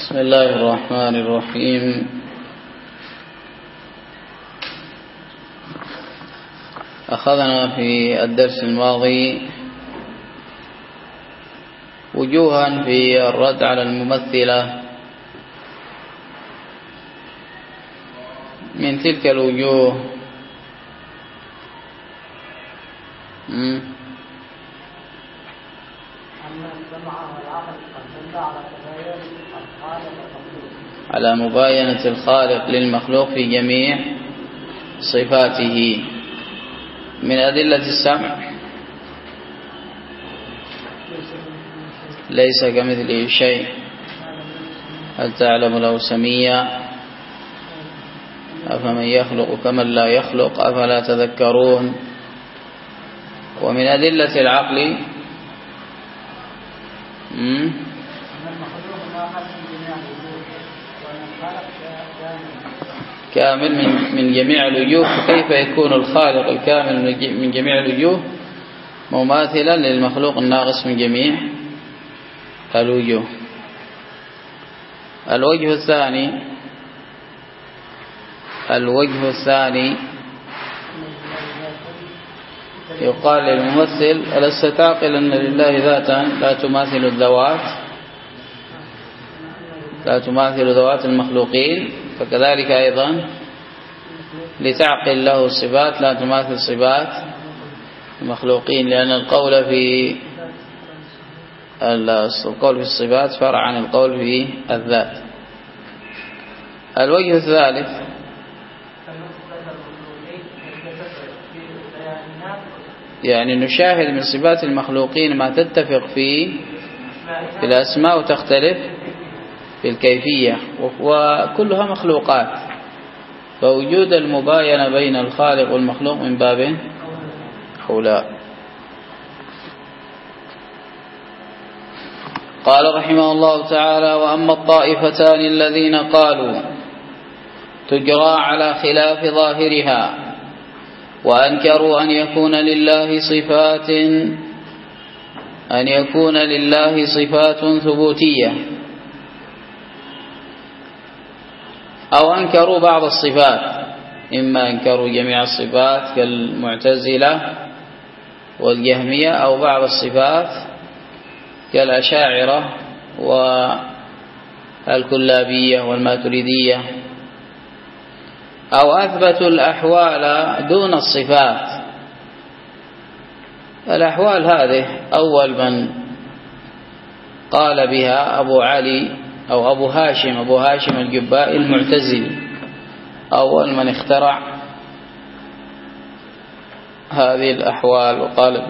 بسم الله الرحمن الرحيم. أخذنا في الدرس الماضي وجوها في الرد على الممثلة. من تلك الوجوه على مباينة الخالق للمخلوق في جميع صفاته. من أدلة السمع ليس كمثله شيء، هل تعلم له سميا، أفمن يخلق كمن لا يخلق أفلا تذكرون. ومن أدلة العقل كامل من جميع الوجوه. كيف يكون الخالق الكامل من جميع الوجوه مماثلا للمخلوق الناقص من جميع الوجوه؟ الوجه الثاني يقال للممثل: ألست تعقل أن لله ذاتا لا تماثل ذوات المخلوقين، فكذلك أيضا لتعقل له صفات لا تماثل صفات المخلوقين، لأن القول في الصفات فرع عن القول في الذات. الوجه الثالث يعني نشاهد من صفات المخلوقين ما تتفق في الأسماء وتختلف في الكيفية، وكلها مخلوقات، فوجود المباينة بين الخالق والمخلوق من باب أولى. قال رحمه الله تعالى: وأما الطائفتان الذين قالوا تجرى على خلاف ظاهرها وأنكروا أن يكون لله صفات ثبوتية، أو أنكروا بعض الصفات، إما أنكروا جميع الصفات كالمعتزلة والجهمية، أو بعض الصفات كالأشاعرة والكلابية والماتريدية، أو أثبتوا الأحوال دون الصفات. الأحوال هذه أول من قال بها أبو هاشم الجبائي المعتزلي، أول من اخترع هذه الأحوال وقال.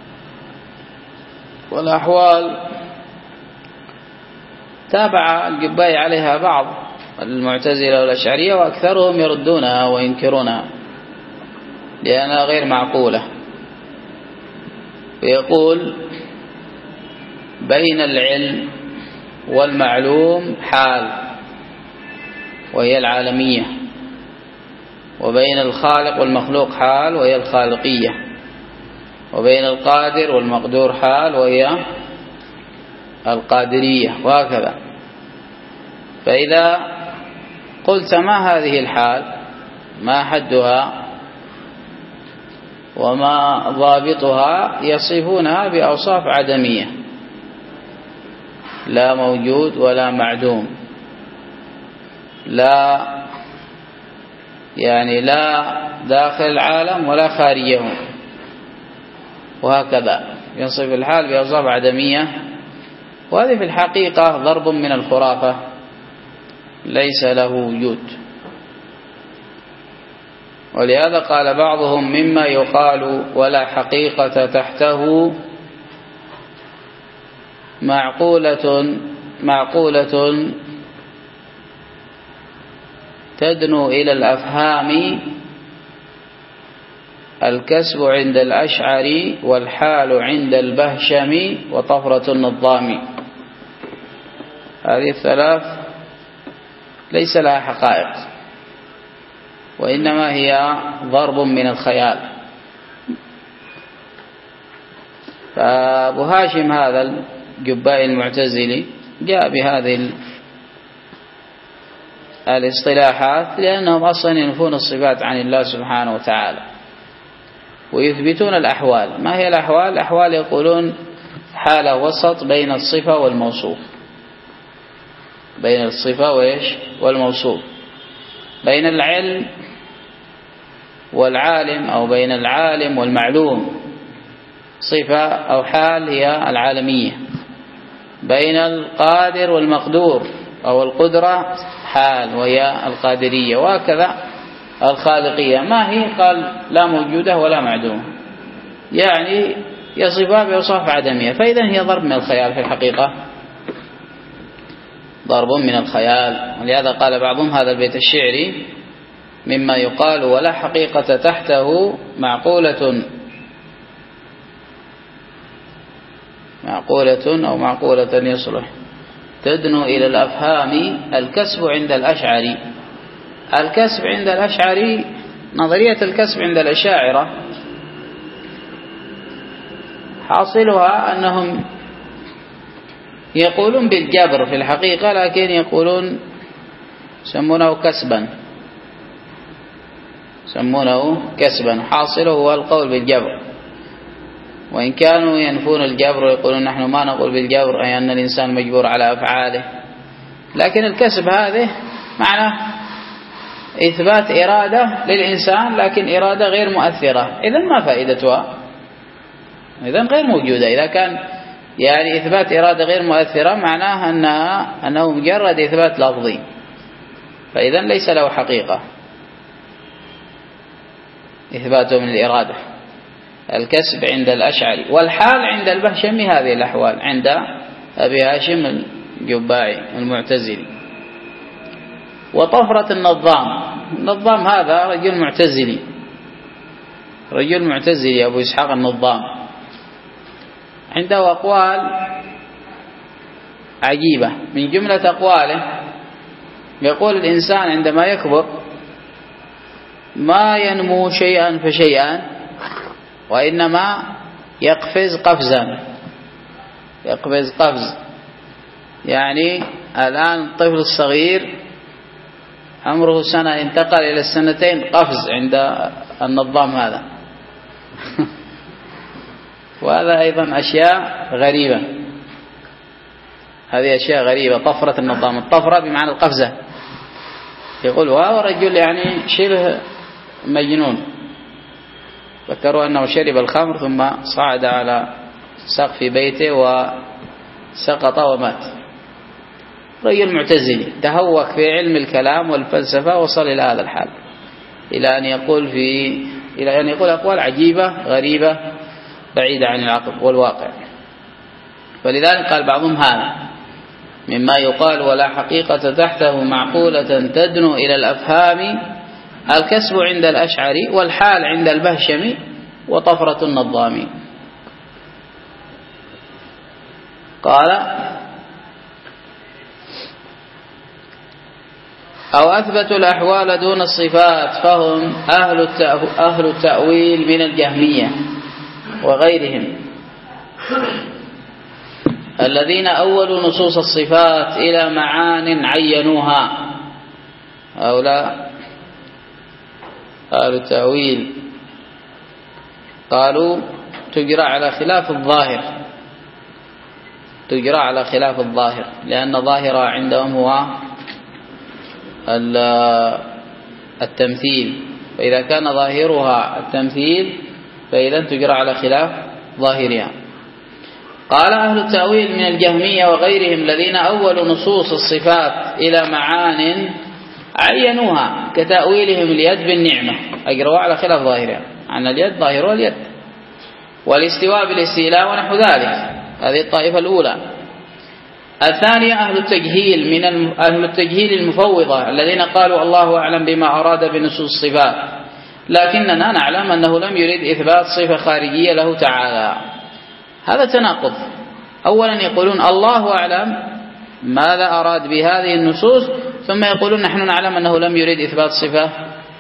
والأحوال تابع الجبائي عليها بعض المعتزلة والأشعرية، وأكثرهم يردونها وينكرونها لأنها غير معقولة. ويقول: بين العلم والمعلوم حال وهي العالمية، وبين الخالق والمخلوق حال وهي الخالقية، وبين القادر والمقدور حال وهي القادرية، وهكذا. فإذا قلت ما هذه الحال، ما حدها وما ضابطها، يصفونها بأوصاف عدمية: لا موجود ولا معدوم، لا داخل العالم ولا خارجه، وهكذا ينصف الحال بأوصاف عدمية. وهذه في الحقيقة ضرب من الخرافة ليس له وجود. ولهذا قال بعضهم: مما يقال ولا حقيقة تحته معقولة تدنو إلى الأفهام، الكسب عند الأشعري والحال عند البهشم وطفرة النظام. هذه الثلاث ليس لها حقائق، وإنما هي ضرب من الخيال. فأبو هاشم هذا الجبائي المعتزلي جاء بهذه الاصطلاحات، لأنهم أصلا ينفون الصفات عن الله سبحانه وتعالى ويثبتون الأحوال. ما هي الأحوال؟ الأحوال يقولون حالة وسط بين الصفة والموصوف، بين الصفة والموصوف، بين العلم والعالم أو بين العالم والمعلوم. صفة أو حال هي العالمية، بين القادر والمقدور أو القدرة حال وهي القادرية، وهكذا الخالقية. ما هي؟ قال لا موجودة ولا معدومة، يعني يصفها بأوصاف عدمية. فإذا هي ضرب من الخيال في الحقيقة، ضرب من الخيال. ولهذا قال بعضهم هذا البيت الشعري مما يقال ولا حقيقة تحته معقولة أو معقولة يصلح تدنو إلى الأفهام الكسب عند الأشعري. الكسب عند الأشعري، نظرية الكسب عند الأشاعرة حاصلها أنهم يقولون بالجبر في الحقيقة، لكن يقولون سمونه كسبا، حاصله هو القول بالجبر. وإن كانوا ينفون الجبر ويقولون نحن ما نقول بالجبر، أي أن الإنسان مجبور على أفعاله، لكن الكسب هذه معناه إثبات إرادة للإنسان، لكن إرادة غير مؤثرة. إذن ما فائدتها؟ إذن غير موجودة. إذا كان يعني إثبات إرادة غير مؤثرة معناه أنه مجرد إثبات لفظي، فإذن ليس له حقيقة إثباته من الإرادة. الكسب عند الأشعري. والحال عند البهشمي هذه الأحوال عند أبي هاشم الجباعي المعتزلي. وطفرة النظام هذا رجل معتزلي أبو إسحاق النظام، عنده أقوال عجيبة. من جملة أقواله يقول الإنسان عندما يكبر ما ينمو شيئا فشيئا، وإنما يقفز قفز. يعني الآن الطفل الصغير عمره سنة انتقل إلى السنتين، قفز عند النظام هذا. وهذا أيضا أشياء غريبة، هذه أشياء غريبة. طفرة النظام، الطفرة بمعنى القفزة. يقول وهو رجل يعني شبه مجنون، ذكروا أنه شرب الخمر ثم صعد على سقف بيته وسقط ومات. رجل معتزلي تهوك في علم الكلام والفلسفة، وصل إلى هذا الحال، إلى أن يقول أقوال عجيبة غريبة بعيدة عن العقل والواقع. فلذلك قال بعضهم هذا مما يقال ولا حقيقة تحته معقولة تدنو إلى الأفهام الكسب عند الأشعري، والحال عند البهشمي، وطفرة النظام. قال أو أثبتوا الأحوال دون الصفات فهم أهل التأويل من الجهمية وغيرهم، الذين أولوا نصوص الصفات إلى معان عينوها. هؤلاء أهل التأويل قالوا تجرى على خلاف الظاهر، لأن ظاهرها عندهم هو التمثيل، فإذا كان ظاهرها التمثيل فإذا تجرى على خلاف ظاهرها. قال أهل التأويل من الجهمية وغيرهم الذين أولوا نصوص الصفات إلى معان عينوها كتأويلهم اليد بالنعمة، أجروا على خلاف ظاهرها، عن اليد ظاهرها اليد، والاستواء بالاستيلاء ونحو ذلك. هذه الطائفة الأولى. الثانية أهل التجهيل المفوضة الذين قالوا الله أعلم بما أراد بنصوص الصفات، لكننا نعلم أنه لم يرد إثبات صفة خارجية له تعالى. هذا تناقض. أولا يقولون الله أعلم ماذا أراد بهذه النصوص، ثم يقولون نحن نعلم أنه لم يرد إثبات صفة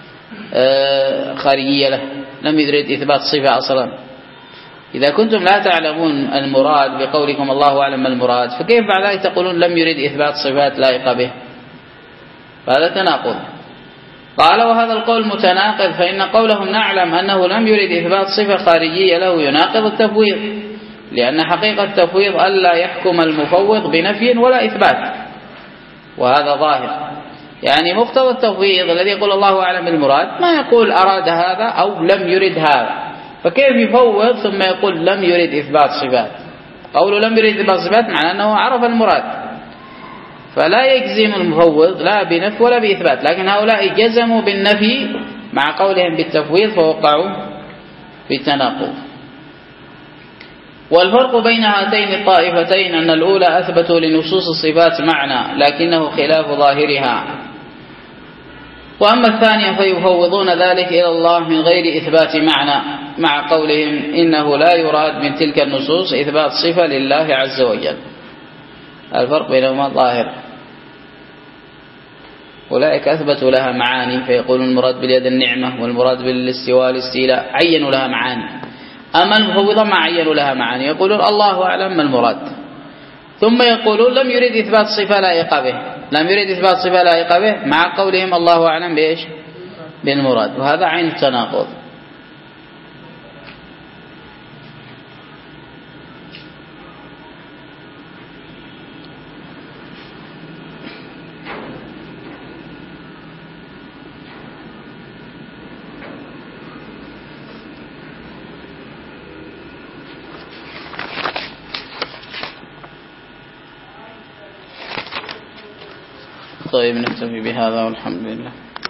خارجية له، لم يرد إثبات صفة أصلا. إذا كنتم لا تعلمون المراد بقولكم الله أعلم ما المراد، فكيف بعد ذلك تقولون لم يرد إثبات صفات لائقة به؟ فهذا تناقض. قال وهذا القول متناقض، فإن قولهم نعلم أنه لم يرد إثبات صفة خارجية له يناقض التفويض، لأن حقيقة التفويض ألا يحكم المفوض بنفي ولا إثبات، وهذا ظاهر. يعني مقتضى التفويض الذي يقول الله أعلم بالمراد ما يقول أراد هذا أو لم يرد هذا، فكيف يفوض ثم يقول لم يرد إثبات صفات؟ قوله لم يرد إثبات صفات معناه أنه عرف المراد، فلا يجزم المفوض لا بنفي ولا بإثبات، لكن هؤلاء جزموا بالنفي مع قولهم بالتفويض فوقعوا في تناقض. والفرق بين هاتين الطائفتين أن الأولى أثبتوا لنصوص الصفات معنى لكنه خلاف ظاهرها، وأما الثانية فيفوضون ذلك إلى الله من غير إثبات معنى، مع قولهم إنه لا يراد من تلك النصوص إثبات صفة لله عز وجل. الفرق بينهما ظاهر. أولئك أثبتوا لها معاني فيقولون المراد باليد النعمة والمراد بالاستواء الاستيلاء، عينوا لها معاني. أما المفوضة ما عينوا لها معاني، يقولون الله أعلم ما المراد، ثم يقولون لم يرد إثبات صفة لائقة به، لم يرد إثبات صفة لائقة به مع قولهم الله أعلم بإيش؟ بالمراد، وهذا عين التناقض. طيب نكتفي بهذا والحمد لله.